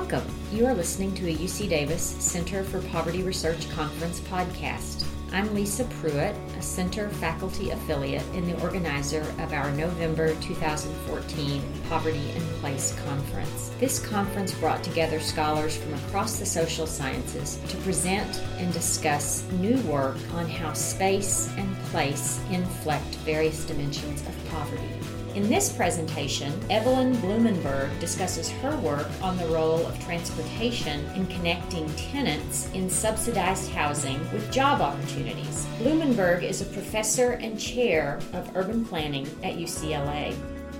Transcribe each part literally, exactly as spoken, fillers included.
Welcome. You are listening to a U C Davis Center for Poverty Research Conference podcast. I'm Lisa Pruitt, a Center faculty affiliate and the organizer of our November two thousand fourteen Poverty in Place Conference. This conference brought together scholars from across the social sciences to present and discuss new work on how space and place inflect various dimensions of poverty. In this presentation, Evelyn Blumenberg discusses her work on the role of transportation in connecting tenants in subsidized housing with job opportunities. Blumenberg is a professor and chair of urban planning at U C L A.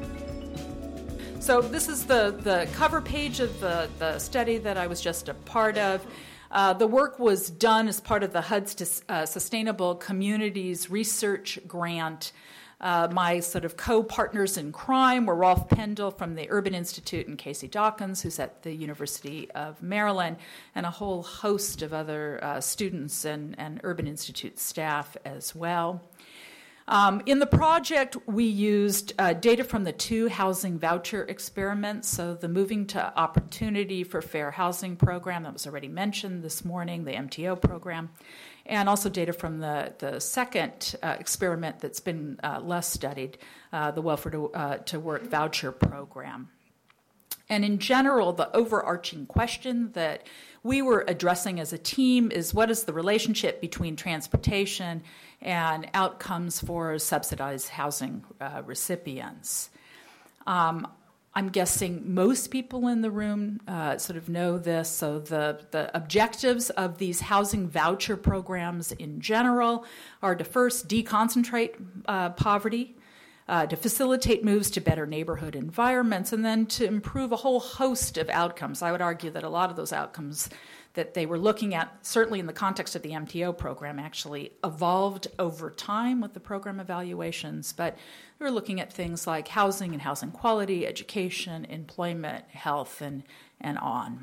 So this is the, the cover page of the, the study that I was just a part of. Uh, the work was done as part of the H U D S to uh, Sustainable Communities Research Grant. Uh, my sort of co-partners in crime were Rolf Pendel from the Urban Institute and Casey Dawkins, who's at the University of Maryland, and a whole host of other uh, students and, and Urban Institute staff as well. Um, in the project, we used uh, data from the two housing voucher experiments, so the Moving to Opportunity for Fair Housing program that was already mentioned this morning, the M T O program, and also data from the, the second uh, experiment that's been uh, less studied, uh, the Welfare to, uh, to Work voucher program. And in general, the overarching question that we were addressing as a team is what is the relationship between transportation and outcomes for subsidized housing uh, recipients. Um, I'm guessing most people in the room uh, sort of know this. So the, the objectives of these housing voucher programs in general are to first deconcentrate uh, poverty, uh, to facilitate moves to better neighborhood environments, and then to improve a whole host of outcomes. I would argue that a lot of those outcomes that they were looking at, certainly in the context of the M T O program, actually evolved over time with the program evaluations. But we were looking at things like housing and housing quality, education, employment, health, and, and on.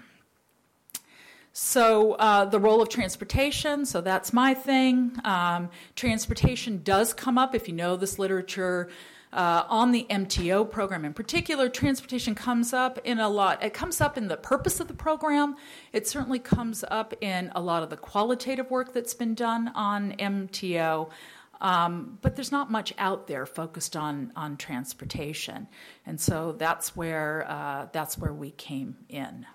So uh, the role of transportation, so that's my thing. Um, transportation does come up, if you know this literature, Uh, on the M T O program in particular. Transportation comes up in a lot. It comes up in the purpose of the program. It certainly comes up in a lot of the qualitative work that's been done on M T O. Um, but there's not much out there focused on, on transportation. And so that's where, uh, that's where we came in.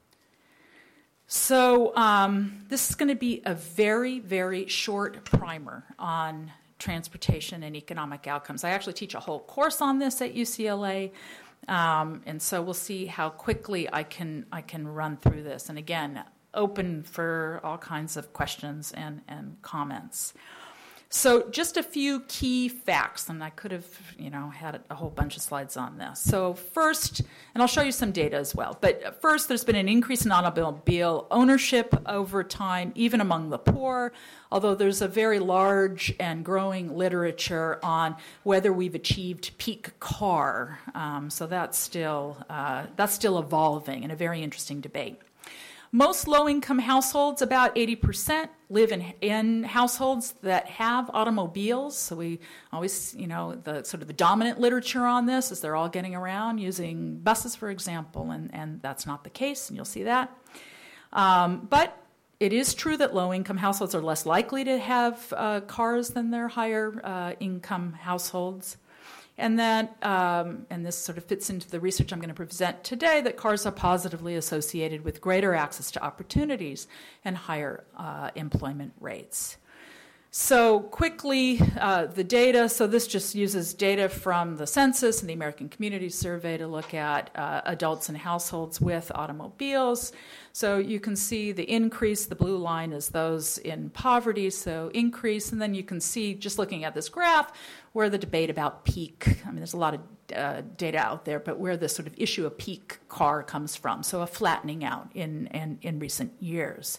So um, this is going to be a very, very short primer on transportation and economic outcomes. I actually teach a whole course on this at U C L A, um, and so we'll see how quickly I can I can run through this. And again, open for all kinds of questions and, and comments. So just a few key facts, and I could have, you know, had a whole bunch of slides on this. So first, and I'll show you some data as well, but first there's been an increase in automobile ownership over time, even among the poor, although there's a very large and growing literature on whether we've achieved peak car. Um, so that's still, uh, that's still evolving and a very interesting debate. Most low-income households, about eighty percent, live in, in households that have automobiles. So we always, you know, the sort of the dominant literature on this is they're all getting around using buses, for example, and, and that's not the case, and you'll see that. Um, but it is true that low-income households are less likely to have uh, cars than their higher-income uh, households. And that, um, and this sort of fits into the research I'm going to present today, that cars are positively associated with greater access to opportunities and higher uh, employment rates. So quickly, uh, the data, so this just uses data from the census and the American Community Survey to look at uh, adults in households with automobiles. So you can see the increase, the blue line is those in poverty, so increase, and then you can see, just looking at this graph, where the debate about peak, I mean, there's a lot of uh, data out there, but where the sort of issue of peak car comes from, so a flattening out in, in, in recent years.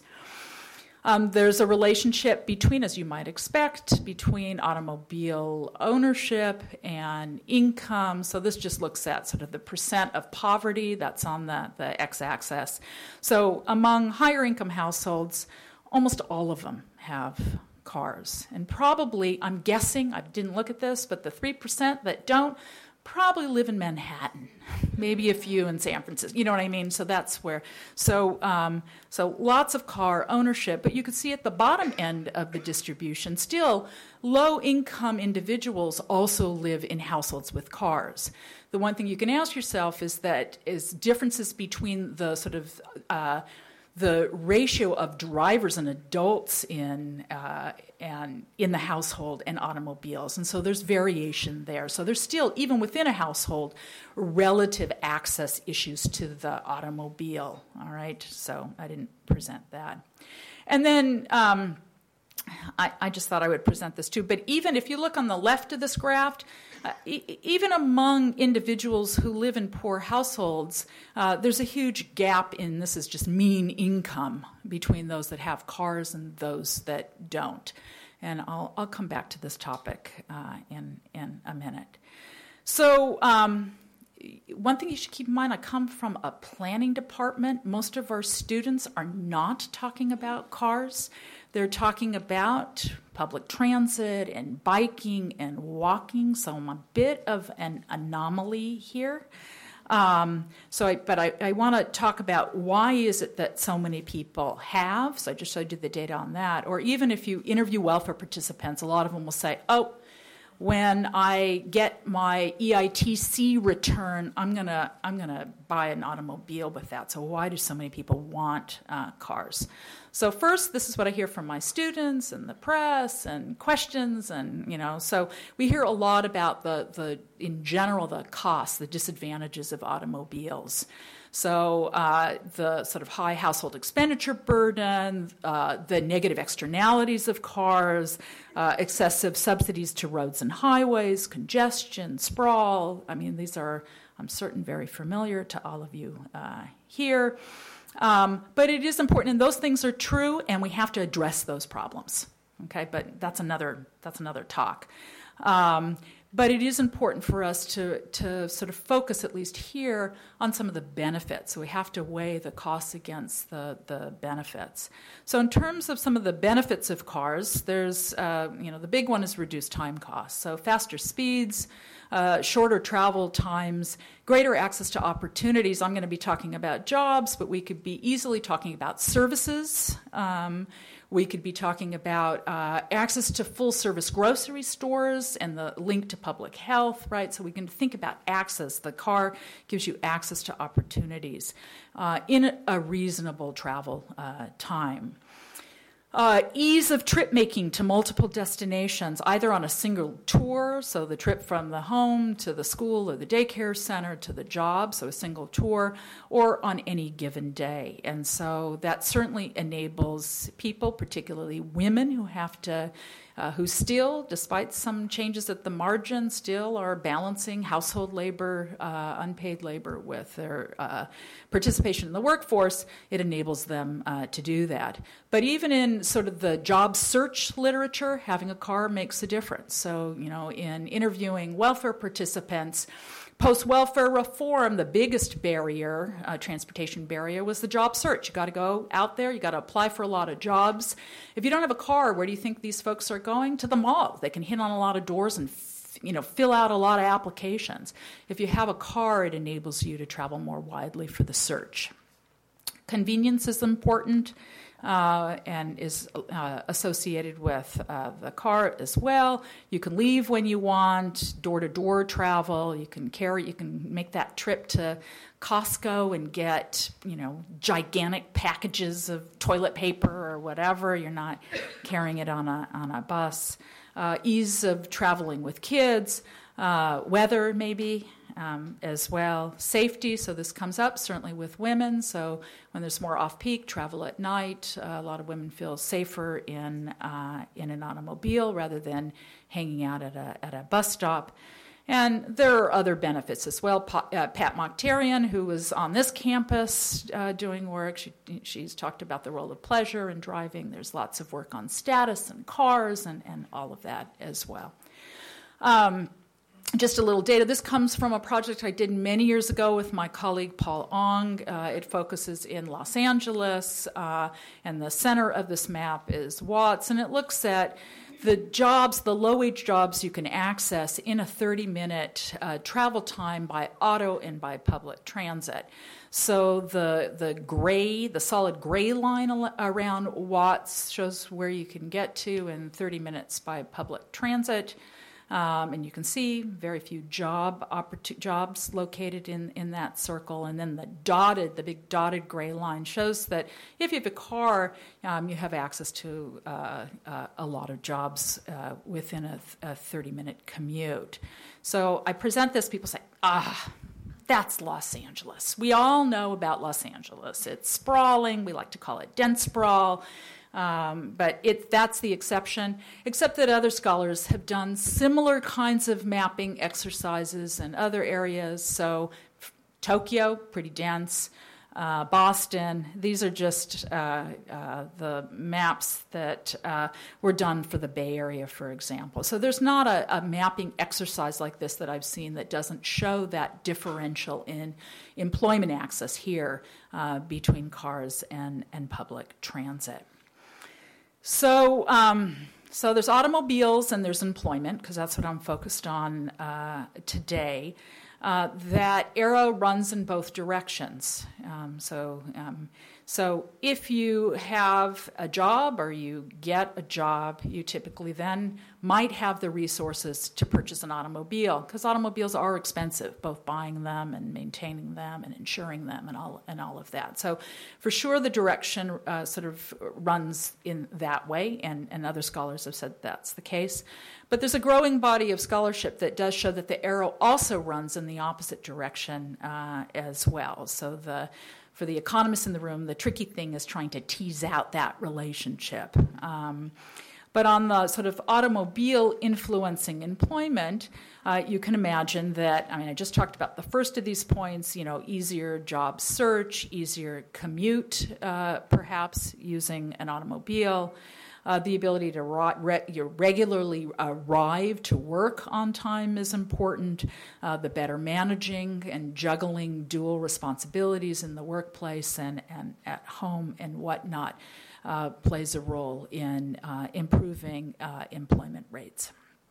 Um, there's a relationship between, as you might expect, between automobile ownership and income. So this just looks at sort of the percent of poverty that's on the, the x-axis. So among higher income households, almost all of them have cars. And probably, I'm guessing, I didn't look at this, but the three percent that don't probably live in Manhattan, maybe a few in San Francisco. You know what I mean? So that's where. So um, so lots of car ownership, but you can see at the bottom end of the distribution, still low-income individuals also live in households with cars. The one thing you can ask yourself is that is differences between the sort of uh, the ratio of drivers and adults in uh, and in the household and automobiles. And so there's variation there. So there's still, even within a household, relative access issues to the automobile. All right, so I didn't present that. And then um, I, I just thought I would present this too. But even if you look on the left of this graph, Uh, e- even among individuals who live in poor households, uh, there's a huge gap in, this is just mean income, between those that have cars and those that don't. And I'll, I'll come back to this topic uh, in, in a minute. So um, one thing you should keep in mind, I come from a planning department. Most of our students are not talking about cars. They're talking about public transit and biking and walking, so I'm a bit of an anomaly here. Um, so, I, but I, I want to talk about why is it that so many people have. So I just showed you the data on that. Or even if you interview welfare participants, a lot of them will say, "Oh, when I get my E I T C return, I'm gonna I'm gonna buy an automobile with that." So why do so many people want uh, cars? So first, this is what I hear from my students and the press and questions, and you know, so we hear a lot about the the in general the costs, the disadvantages of automobiles. So uh, the sort of high household expenditure burden, uh, the negative externalities of cars, uh, excessive subsidies to roads and highways, congestion, sprawl. I mean, these are, I'm certain, very familiar to all of you uh, here. Um, but it is important, and those things are true, and we have to address those problems. Okay, but that's another that's another talk. Um, But it is important for us to, to sort of focus, at least here, on some of the benefits. So we have to weigh the costs against the, the benefits. So in terms of some of the benefits of cars, there's, uh, you know, the big one is reduced time costs. So faster speeds, uh, shorter travel times, greater access to opportunities. I'm going to be talking about jobs, but we could be easily talking about services. Um, We could be talking about uh, access to full-service grocery stores and the link to public health, right? So we can think about access. The car gives you access to opportunities uh, in a, a reasonable travel uh, time. Uh, ease of trip making to multiple destinations, either on a single tour, so the trip from the home to the school or the daycare center to the job, so a single tour, or on any given day. And so that certainly enables people, particularly women, who have to, uh, who still, despite some changes at the margin, still are balancing household labor, uh, unpaid labor with their uh, participation in the workforce. It enables them uh, to do that. But even in sort of the job search literature, having a car makes a difference. So, you know, in interviewing welfare participants, post-welfare reform, the biggest barrier, uh, transportation barrier, was the job search. You got to go out there. You got to apply for a lot of jobs. If you don't have a car, where do you think these folks are going? To the mall. They can hit on a lot of doors and you know, fill out a lot of applications. If you have a car, it enables you to travel more widely for the search. Convenience is important. Uh, and is uh, associated with uh, the car as well. You can leave when you want, door-to-door travel. You can carry, you can make that trip to Costco and get, you know, gigantic packages of toilet paper or whatever. You're not carrying it on a on a bus. Uh, ease of traveling with kids, uh, weather maybe. Um, as well. Safety, so this comes up certainly with women. So when there's more off-peak travel at night, uh, a lot of women feel safer in uh, in an automobile rather than hanging out at a at a bus stop. And there are other benefits as well. Pa- uh, Pat Mokhtarian, who was on this campus uh, doing work, she, she's talked about the role of pleasure in driving. There's lots of work on status and cars and, and all of that as well. Um, Just a little data. This comes from a project I did many years ago with my colleague Paul Ong. Uh, it focuses in Los Angeles, uh, and the center of this map is Watts, and it looks at the jobs, the low-wage jobs you can access in a thirty-minute uh, travel time by auto and by public transit. So the the gray, the solid gray line al- around Watts shows where you can get to in thirty minutes by public transit. Um, and you can see very few job opportu- jobs located in, in that circle. And then the dotted, the big dotted gray line shows that if you have a car, um, you have access to uh, uh, a lot of jobs uh, within a, a thirty-minute commute. So I present this, people say, ah, that's Los Angeles. We all know about Los Angeles. It's sprawling. We like to call it dense sprawl. Um, but it, that's the exception, except that other scholars have done similar kinds of mapping exercises in other areas. So f- Tokyo, pretty dense. Uh, Boston, these are just uh, uh, the maps that uh, were done for the Bay Area, for example. So there's not a, a mapping exercise like this that I've seen that doesn't show that differential in employment access here uh, between cars and, and public transit. So, um, so there's automobiles and there's employment, because that's what I'm focused on uh, today. Uh, that arrow runs in both directions. Um, so, um, so if you have a job or you get a job, you typically then might have the resources to purchase an automobile, because automobiles are expensive, both buying them and maintaining them and insuring them and all and all of that. So, for sure, the direction uh, sort of runs in that way, and, and other scholars have said that's the case. But there's a growing body of scholarship that does show that the arrow also runs in the opposite direction uh, as well. So the for the economists in the room, the tricky thing is trying to tease out that relationship. Um, but on the sort of automobile influencing employment, uh, you can imagine that, I mean, I just talked about the first of these points, you know, easier job search, easier commute, uh, perhaps, using an automobile. Uh, the ability to ri- re- regularly arrive to work on time is important. Uh, the better managing and juggling dual responsibilities in the workplace and, and at home and whatnot uh, plays a role in uh, improving uh, employment rates.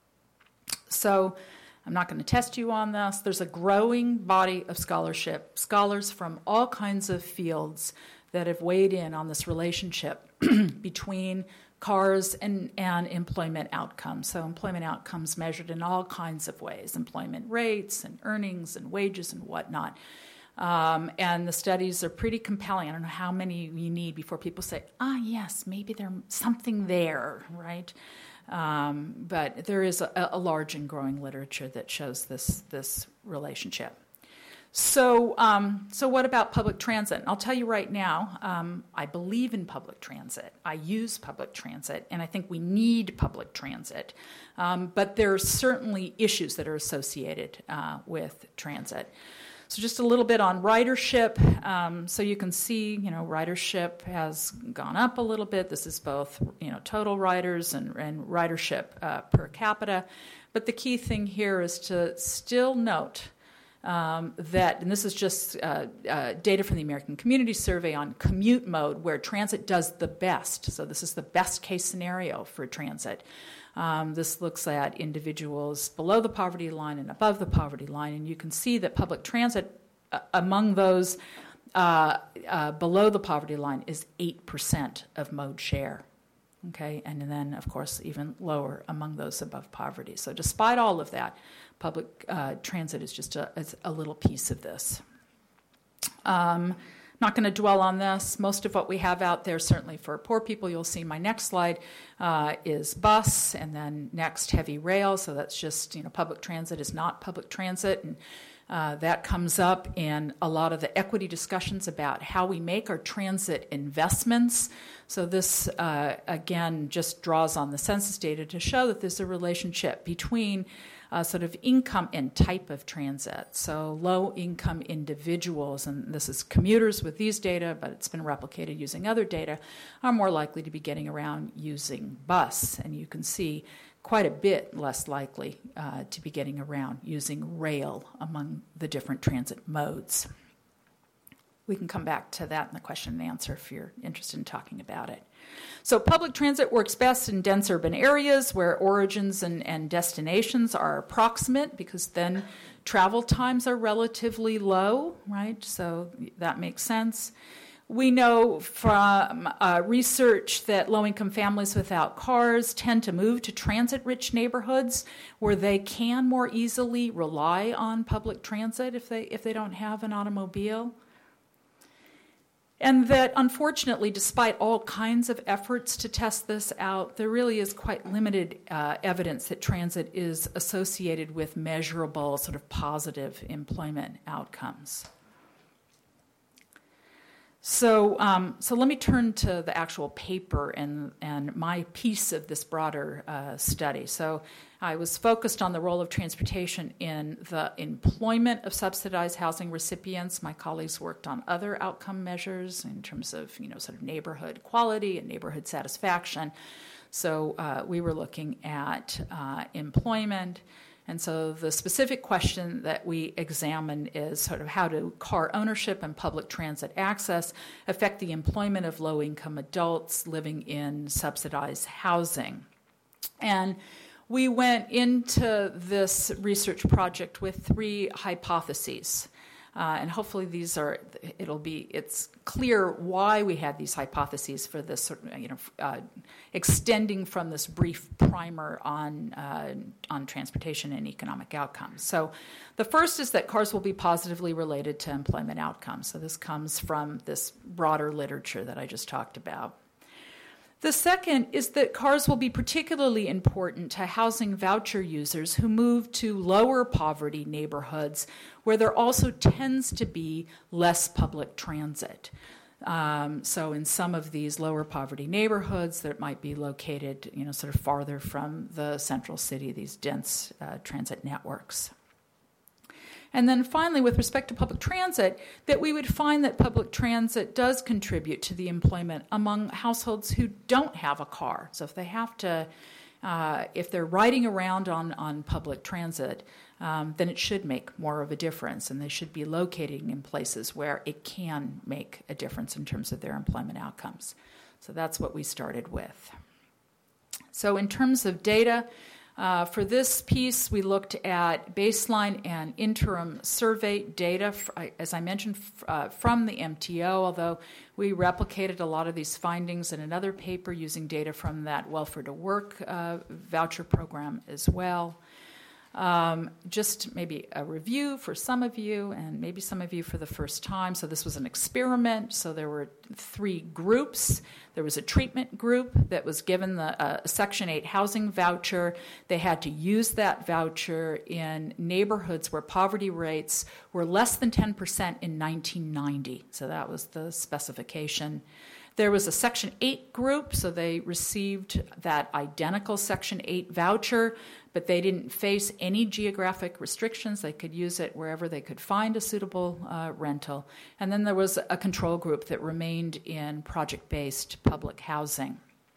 So I'm not going to test you on this. There's a growing body of scholarship, scholars from all kinds of fields that have weighed in on this relationship between cars and, and employment outcomes. So employment outcomes measured in all kinds of ways, employment rates and earnings and wages and whatnot. Um, and the studies are pretty compelling. I don't know how many you need before people say, ah, yes, maybe there's something there, right? Um, but there is a, a large and growing literature that shows this, this relationship. So, um, so what about public transit? And I'll tell you right now, um, I believe in public transit. I use public transit, and I think we need public transit. Um, but there are certainly issues that are associated uh, with transit. So just a little bit on ridership. Um, so you can see, you know, ridership has gone up a little bit. This is both, you know, total riders and, and ridership uh, per capita. But the key thing here is to still note Um, that, and this is just uh, uh, data from the American Community Survey on commute mode, where transit does the best. So this is the best case scenario for transit. Um, this looks at individuals below the poverty line and above the poverty line, and you can see that public transit uh, among those uh, uh, below the poverty line is eight percent of mode share. Okay, and then, of course, even lower among those above poverty. So despite all of that, public uh, transit is just a, is a little piece of this. Um, not going to dwell on this. Most of what we have out there, certainly for poor people, you'll see my next slide, uh, is bus, and then next heavy rail. So that's just, you know, public transit is not public transit. And Uh, that comes up in a lot of the equity discussions about how we make our transit investments. So this, uh, again, just draws on the census data to show that there's a relationship between uh, sort of income and type of transit. So low-income individuals, and this is commuters with these data, but it's been replicated using other data, are more likely to be getting around using bus. And you can see quite a bit less likely uh, to be getting around using rail among the different transit modes. we can come back to that in the question and answer if you're interested in talking about it. So public transit works best in dense urban areas where origins and, and destinations are approximate, because then travel times are relatively low, right? So that makes sense. We know from uh, research that low-income families without cars tend to move to transit-rich neighborhoods where they can more easily rely on public transit if they if they don't have an automobile. And that, unfortunately, despite all kinds of efforts to test this out, there really is quite limited uh, evidence that transit is associated with measurable, sort of positive employment outcomes. So, um, so let me turn to the actual paper and, and my piece of this broader uh, study. So I was focused on the role of transportation in the employment of subsidized housing recipients. My colleagues worked on other outcome measures in terms of, you know, sort of neighborhood quality and neighborhood satisfaction. So uh, we were looking at uh, employment. And so the specific question that we examine is sort of how do car ownership and public transit access affect the employment of low-income adults living in subsidized housing. And we went into this research project with three hypotheses. Uh, and hopefully these are, it'll be, it's clear why we had these hypotheses for this sort of, you know, uh, extending from this brief primer on, uh, on transportation and economic outcomes. So the first is that cars will be positively related to employment outcomes. So this comes from this broader literature that I just talked about. The second is that cars will be particularly important to housing voucher users who move to lower poverty neighborhoods where there also tends to be less public transit. Um, so in some of these lower poverty neighborhoods that might be located, you know, sort of farther from the central city, these dense uh, transit networks. And then finally, with respect to public transit, that we would find that public transit does contribute to the employment among households who don't have a car. So if they have to, uh, if they're riding around on, on public transit, um, then it should make more of a difference, and they should be locating in places where it can make a difference in terms of their employment outcomes. So that's what we started with. So in terms of data, Uh, for this piece, we looked at baseline and interim survey data, as I mentioned, uh, from the M T O, although we replicated a lot of these findings in another paper using data from that Welfare to Work uh, voucher program as well. Um, just maybe a review for some of you, and maybe some of you for the first time. So this was an experiment. So there were three groups. There was a treatment group that was given the uh, Section eight housing voucher. They had to use that voucher in neighborhoods where poverty rates were less than ten percent in nineteen ninety. So that was the specification. There was a Section eight group, so they received that identical Section eight voucher, but they didn't face any geographic restrictions. They could use it wherever they could find a suitable uh, rental. And then there was a control group that remained in project-based public housing.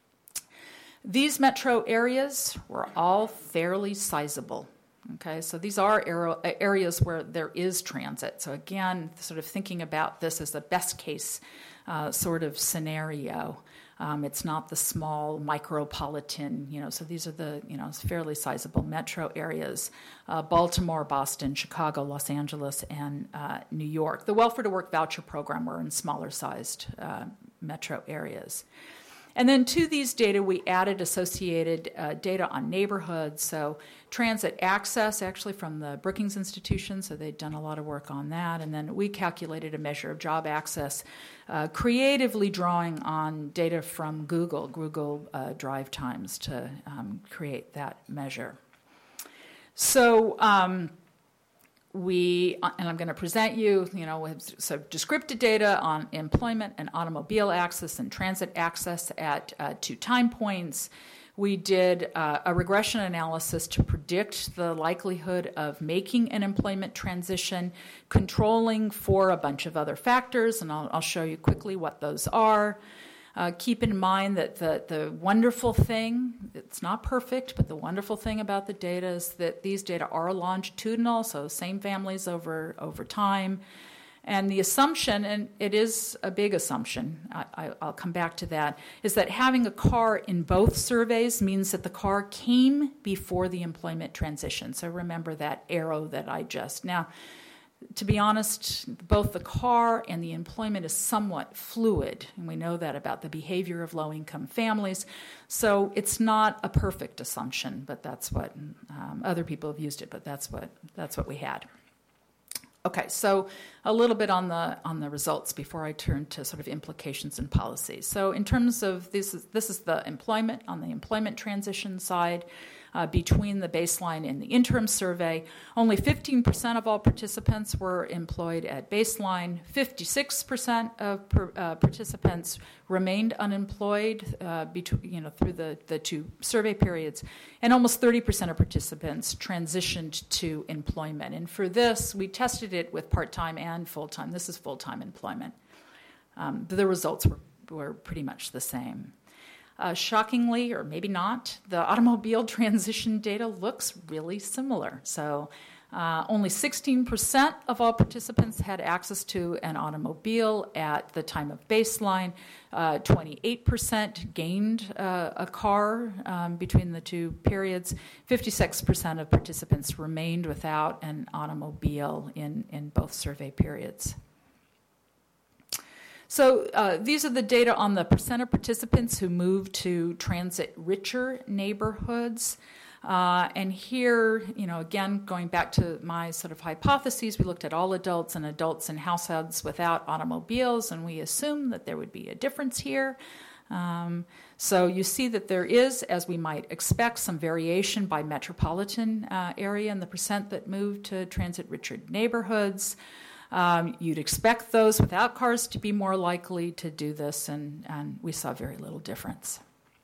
These metro areas were all fairly sizable. Okay, so these are areas where there is transit. So again, sort of thinking about this as a best case uh, sort of scenario. Um, it's not the small micropolitan, you know, so these are the, you know, fairly sizable metro areas. Uh, Baltimore, Boston, Chicago, Los Angeles, and uh, New York. The Welfare to Work voucher program were in smaller sized uh, metro areas. And then to these data, we added associated uh, data on neighborhoods. So transit access, actually from the Brookings Institution, so they'd done a lot of work on that. And then we calculated a measure of job access, uh, creatively drawing on data from Google, Google uh, Drive Times, to um, create that measure. So um, we, and I'm going to present you, you know, with some descriptive data on employment and automobile access and transit access at uh, two time points. We did uh, a regression analysis to predict the likelihood of making an employment transition, controlling for a bunch of other factors, and I'll, I'll show you quickly what those are. Uh, keep in mind that the, the wonderful thing, it's not perfect, but the wonderful thing about the data is that these data are longitudinal, so same families over, over time. And the assumption, and it is a big assumption, I, I, I'll come back to that, is that having a car in both surveys means that the car came before the employment transition. So remember that arrow that I just... Now, to be honest, both the car and the employment is somewhat fluid, and we know that about the behavior of low-income families. So it's not a perfect assumption, but that's what um, other people have used it, but that's what that's what we had. Okay, so a little bit on the on the results before I turn to sort of implications and policies. So in terms of this is this is the employment on the employment transition side. Uh, between the baseline and the interim survey, only fifteen percent of all participants were employed at baseline. fifty-six percent of per, uh, participants remained unemployed uh, between, you know, through the, the two survey periods, and almost thirty percent of participants transitioned to employment. And for this, we tested it with part-time and full-time. This is full-time employment. Um, the results were, were pretty much the same. Uh, shockingly, or maybe not, the automobile transition data looks really similar. So uh, only sixteen percent of all participants had access to an automobile at the time of baseline. Uh, twenty-eight percent gained uh, a car um, between the two periods. fifty-six percent of participants remained without an automobile in, in both survey periods. So uh, these are the data on the percent of participants who moved to transit-richer neighborhoods. Uh, and here, you know, again, going back to my sort of hypotheses, we looked at all adults and adults in households without automobiles, and we assumed that there would be a difference here. Um, so you see that there is, as we might expect, some variation by metropolitan uh, area in the percent that moved to transit-richer neighborhoods. Um, you'd expect those without cars to be more likely to do this, and, and we saw very little difference.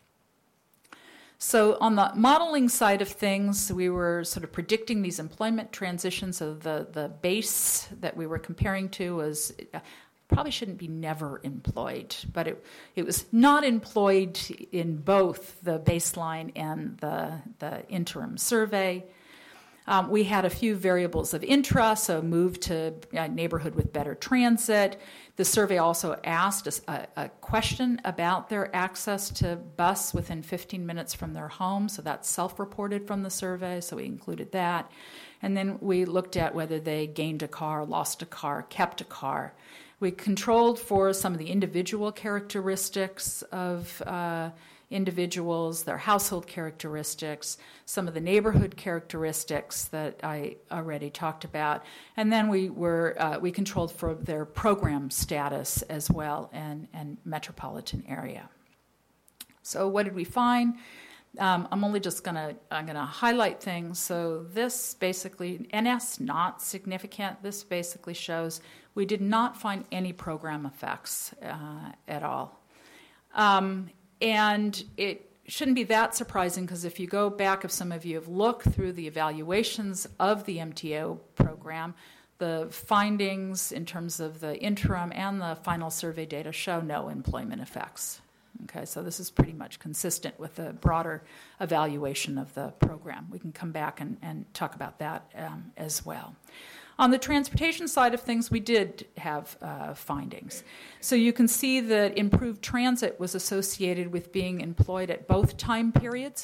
So on the modeling side of things, we were sort of predicting these employment transitions. So the, the base that we were comparing to was uh, probably shouldn't be never employed, but it, it was not employed in both the baseline and the, the interim survey. Um, we had a few variables of interest, so move to a neighborhood with better transit. The survey also asked a, a question about their access to bus within fifteen minutes from their home, so that's self-reported from the survey, so we included that. And then we looked at whether they gained a car, lost a car, kept a car. We controlled for some of the individual characteristics of uh, individuals, their household characteristics, some of the neighborhood characteristics that I already talked about, and then we were uh, we controlled for their program status as well and, and metropolitan area. So what did we find? Um, I'm only just gonna I'm gonna highlight things. So this basically, N S not significant. This basically shows we did not find any program effects uh, at all. Um, And it shouldn't be that surprising because if you go back, if some of you have looked through the evaluations of the M T O program, the findings in terms of the interim and the final survey data show no employment effects. Okay, so this is pretty much consistent with the broader evaluation of the program. We can come back and, and talk about that um, as well. On the transportation side of things, we did have uh, findings. So you can see that improved transit was associated with being employed at both time periods,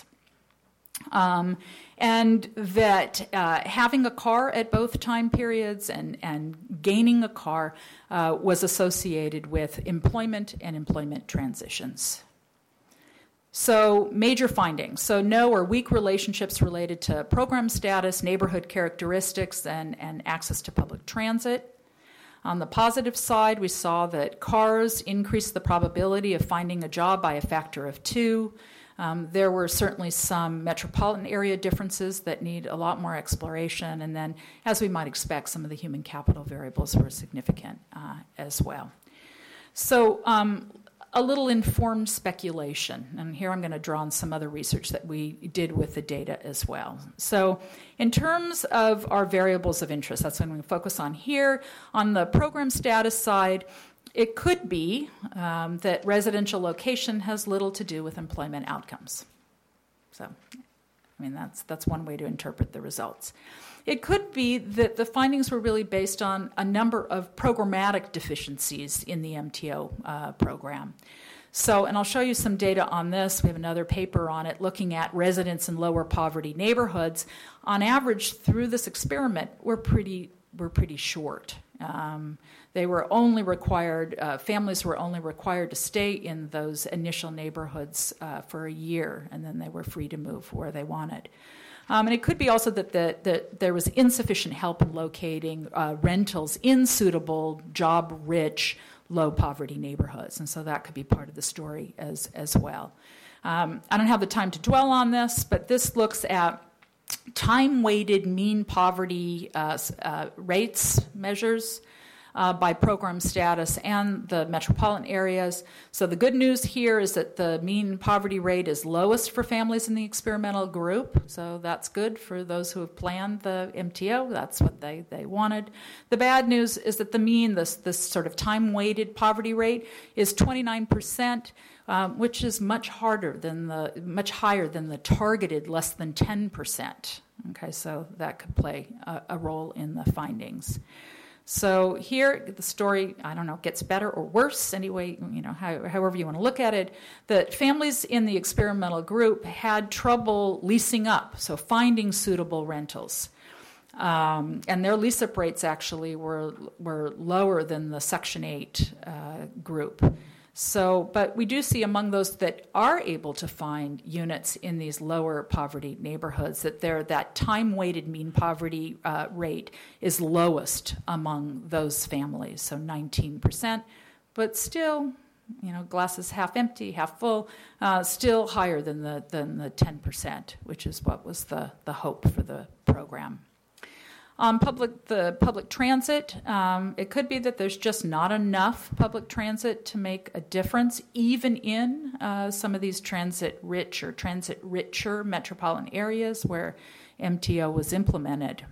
um, and that uh, having a car at both time periods and, and gaining a car uh, was associated with employment and employment transitions. So major findings. So no or weak relationships related to program status, neighborhood characteristics, and, and access to public transit. On the positive side, we saw that cars increased the probability of finding a job by a factor of two. Um, there were certainly some metropolitan area differences that need a lot more exploration. And then, as we might expect, some of the human capital variables were significant uh, as well. So um, a little informed speculation, and here I'm going to draw on some other research that we did with the data as well. So in terms of our variables of interest, that's what I'm going to focus on here. On the program status side, it could be um, that residential location has little to do with employment outcomes. So I mean, that's that's one way to interpret the results. It could be that the findings were really based on a number of programmatic deficiencies in the M T O uh, program. So, and I'll show you some data on this. We have another paper on it looking at residents in lower poverty neighborhoods. On average, through this experiment, we're pretty we're pretty short. Um, they were only required, uh, families were only required to stay in those initial neighborhoods uh, for a year, and then they were free to move where they wanted. Um, and it could be also that the, the, there was insufficient help in locating uh, rentals in suitable, job-rich, low-poverty neighborhoods. And so that could be part of the story as, as well. Um, I don't have the time to dwell on this, but this looks at time-weighted mean poverty uh, uh, rates measures uh, by program status and the metropolitan areas. So the good news here is that the mean poverty rate is lowest for families in the experimental group. So that's good for those who have planned the M T O. That's what they, they wanted. The bad news is that the mean, this, this sort of time-weighted poverty rate, is twenty-nine percent. Um, which is much harder than the much higher than the targeted less than ten percent. Okay, so that could play a, a role in the findings. So here, the story, I don't know, gets better or worse, anyway, you know, how, however you want to look at it. That families in the experimental group had trouble leasing up, so finding suitable rentals. Um, and their lease-up rates actually were were lower than the Section eight uh, group. So, but we do see among those that are able to find units in these lower poverty neighborhoods that there that time-weighted mean poverty uh, rate is lowest among those families, so nineteen percent, but still, you know, glasses half empty, half full, uh, still higher than the than the ten percent, which is what was the, the hope for the program. Um, public, the public transit, um, it could be that there's just not enough public transit to make a difference, even in uh, some of these transit-rich or transit-richer metropolitan areas where M T O was implemented.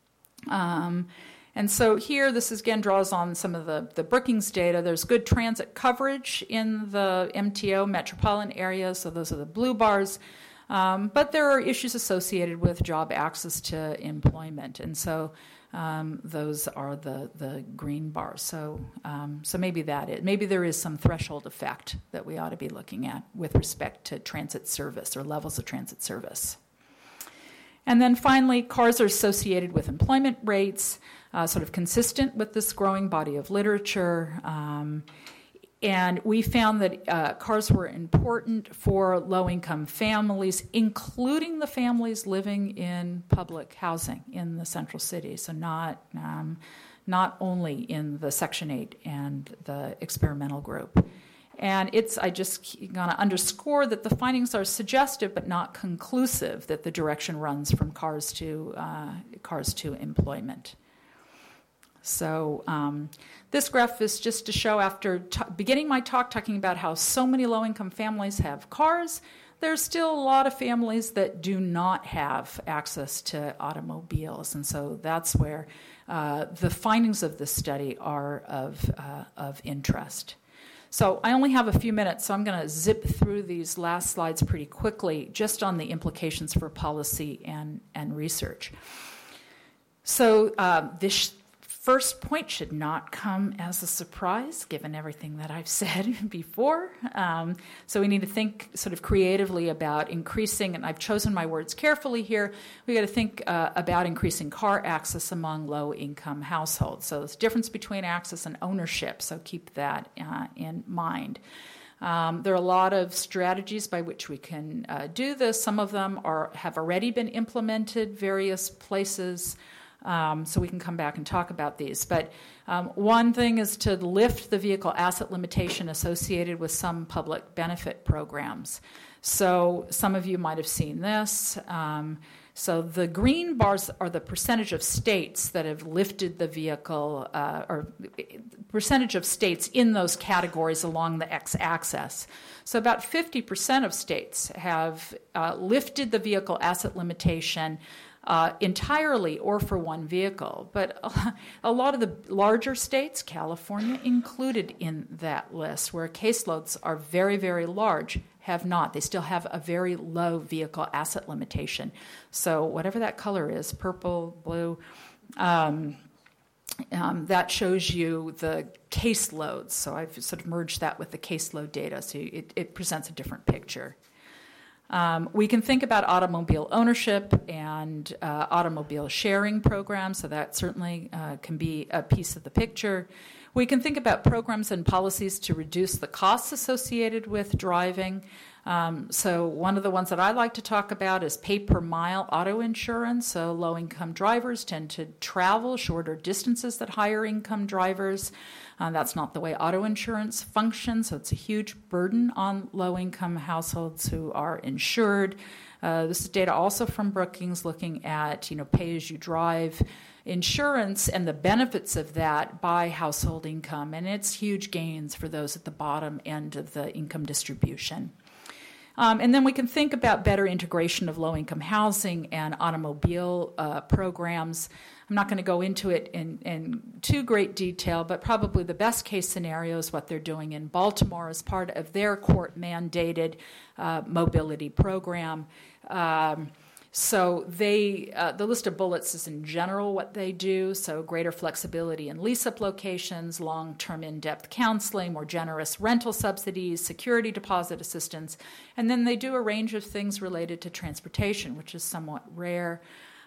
Um, and so here, this again draws on some of the, the Brookings data. There's good transit coverage in the M T O metropolitan areas, so those are the blue bars. Um, but there are issues associated with job access to employment, and so um, those are the, the green bars. So, um, so maybe that is, maybe there is some threshold effect that we ought to be looking at with respect to transit service or levels of transit service. And then finally, cars are associated with employment rates, uh, sort of consistent with this growing body of literature. Um, And we found that uh, cars were important for low-income families, including the families living in public housing in the central city, so not um, not only in the Section eight and the experimental group. And it's I just want to underscore that the findings are suggestive but not conclusive that the direction runs from cars to uh, cars to employment. So um, this graph is just to show, after t- beginning my talk talking about how so many low-income families have cars, there's still a lot of families that do not have access to automobiles. And so that's where uh, the findings of this study are of, uh, of interest. So I only have a few minutes, so I'm going to zip through these last slides pretty quickly, just on the implications for policy and, and research. So uh, this first point should not come as a surprise, given everything that I've said before. Um, so we need to think sort of creatively about increasing, and I've chosen my words carefully here, we got to think uh, about increasing car access among low-income households. So there's a difference between access and ownership, so keep that uh, in mind. Um, there are a lot of strategies by which we can uh, do this. Some of them are have already been implemented various places. Um, so we can come back and talk about these. But um, one thing is to lift the vehicle asset limitation associated with some public benefit programs. So some of you might have seen this. Um, so the green bars are the percentage of states that have lifted the vehicle, uh, or percentage of states in those categories along the x-axis. So about fifty percent of states have uh, lifted the vehicle asset limitation Uh, entirely or for one vehicle. But a lot of the larger states, California included in that list, where caseloads are very, very large, have not. They still have a very low vehicle asset limitation. So whatever that color is, purple, blue, um, um, that shows you the caseloads. So I've sort of merged that with the caseload data, so it, it presents a different picture. Um, we can think about automobile ownership and uh, automobile sharing programs, so that certainly uh, can be a piece of the picture. We can think about programs and policies to reduce the costs associated with driving. Um, so one of the ones that I like to talk about is pay-per-mile auto insurance. So low-income drivers tend to travel shorter distances than higher-income drivers. Uh, that's not the way auto insurance functions, so it's a huge burden on low-income households who are insured. Uh, this is data also from Brookings looking at, you know, pay-as-you-drive insurance and the benefits of that by household income, and it's huge gains for those at the bottom end of the income distribution. Um, and then we can think about better integration of low-income housing and automobile uh, programs. I'm not going to go into it in, in too great detail, but probably the best case scenario is what they're doing in Baltimore as part of their court-mandated uh, mobility program. Um, So they, uh, the list of bullets is in general what they do, so greater flexibility in lease-up locations, long-term in-depth counseling, more generous rental subsidies, security deposit assistance, and then they do a range of things related to transportation, which is somewhat rare.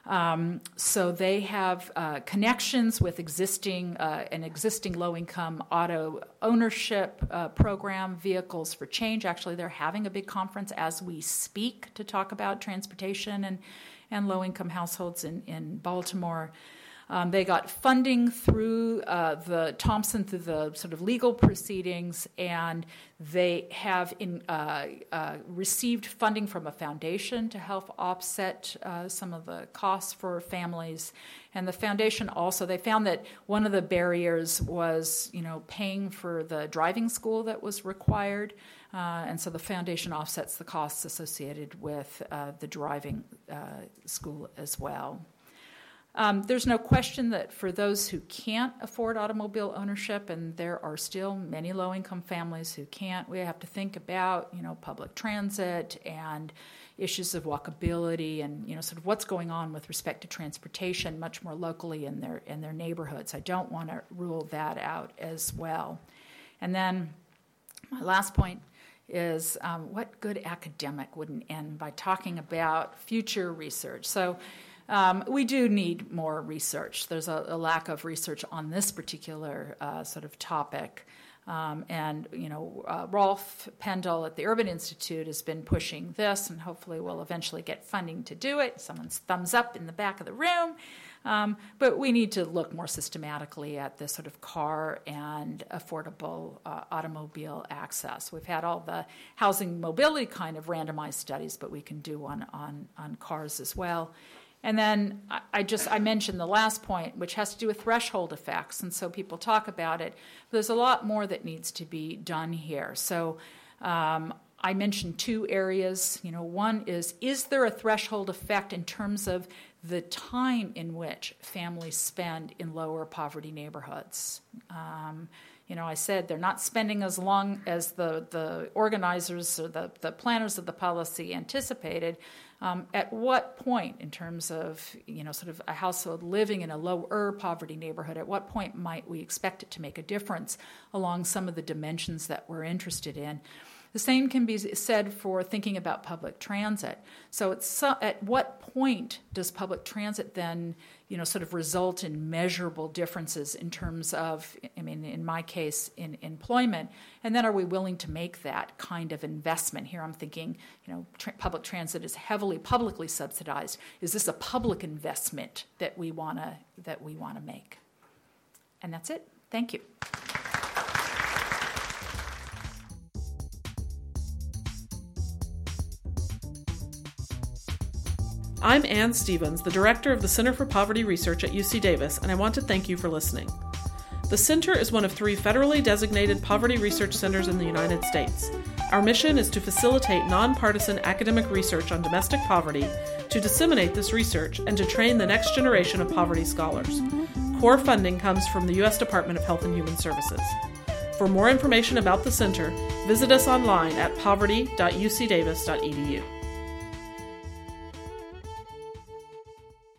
Um, so they have uh, connections with existing uh, an existing low-income auto ownership uh, program, Vehicles for Change. Actually, they're having a big conference as we speak to talk about transportation and, and low-income households in, in Baltimore. Um, they got funding through uh, the Thompson, through the sort of legal proceedings, and they have in, uh, uh, received funding from a foundation to help offset uh, some of the costs for families. And the foundation also, they found that one of the barriers was, you know, paying for the driving school that was required. Uh, and so the foundation offsets the costs associated with uh, the driving uh, school as well. Um, there's no question that for those who can't afford automobile ownership, and there are still many low-income families who can't, we have to think about, you know, public transit and issues of walkability and, you know, sort of what's going on with respect to transportation much more locally in their in their neighborhoods. I don't want to rule that out as well. And then my last point is um, what good academic wouldn't end by talking about future research? So Um, we do need more research. There's a, a lack of research on this particular uh, sort of topic. Um, and, you know, uh, Rolf Pendel at the Urban Institute has been pushing this, and hopefully we'll eventually get funding to do it. Someone's thumbs up in the back of the room. Um, but we need to look more systematically at this sort of car and affordable uh, automobile access. We've had all the housing mobility kind of randomized studies, but we can do one on, on cars as well. And then I just I mentioned the last point, which has to do with threshold effects, and so people talk about it. But there's a lot more that needs to be done here. So um, I mentioned two areas. You know, one is, is there a threshold effect in terms of the time in which families spend in lower poverty neighborhoods? Um, You know, I said they're not spending as long as the, the organizers or the, the planners of the policy anticipated. Um, at what point, in terms of, you know, sort of a household living in a lower poverty neighborhood, at what point might we expect it to make a difference along some of the dimensions that we're interested in? The same can be said for thinking about public transit. So it's so, at what point does public transit then, you know, sort of result in measurable differences in terms of, I mean, in my case, in employment, and then are we willing to make that kind of investment? Here I'm thinking, you know, tra- public transit is heavily publicly subsidized. Is this a public investment that we want to that we want to make? And that's it. Thank you. I'm Ann Stevens, the director of the Center for Poverty Research at U C Davis, and I want to thank you for listening. The center is one of three federally designated poverty research centers in the United States. Our mission is to facilitate nonpartisan academic research on domestic poverty, to disseminate this research, and to train the next generation of poverty scholars. Core funding comes from the U S Department of Health and Human Services. For more information about the center, visit us online at poverty dot u c davis dot e d u.